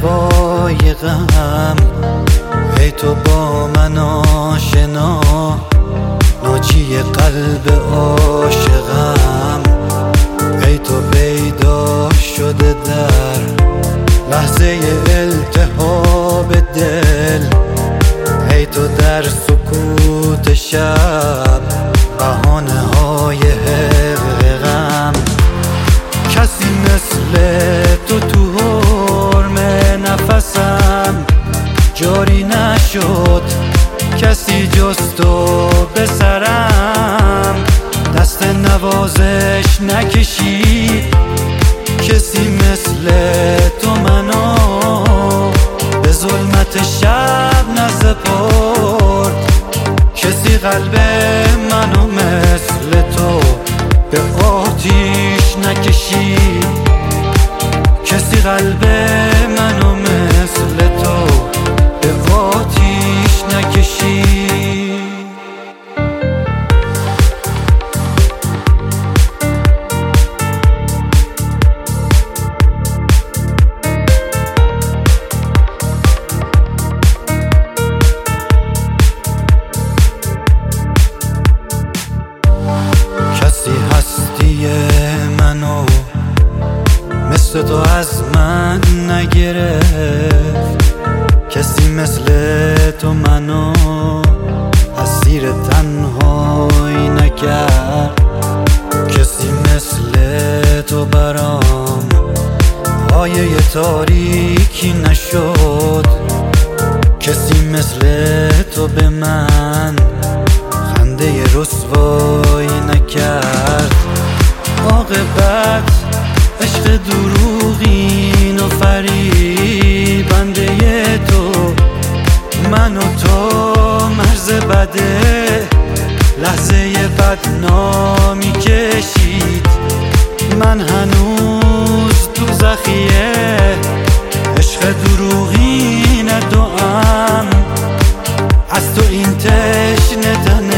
هوای غم، ای تو با من آشنا، ناجی قلب عاشقم. ای تو پیدا شده در لحظه التهاب دل، ای تو در سکوت شب بهانه های غم. کسی مثل تو حرم نفسم جاری نشد، کسی جز تو به سرم دست نوازش نکشید. کسی مثل تو منو به ظلمت شب نسپرد، کسی قلب منو مثل تو به آتیش نکشید. کسی قلب منو مثل تو به آتیش نکشید. کسی هستی منو مثل تو از من نگرفت، کسی مثل تو منو اسیر تنهایی نکرد. کسی مثل تو برام آیه تاریکی نشد، کسی مثل تو به من خنده رسوایی نکرد. عاقبت عشق دروغین و فریبنده تو، من و تو مرز بده لحظه بدنامی کشید. من هنوز تو زخیه عشق دروغین دوام، از تو این تشنه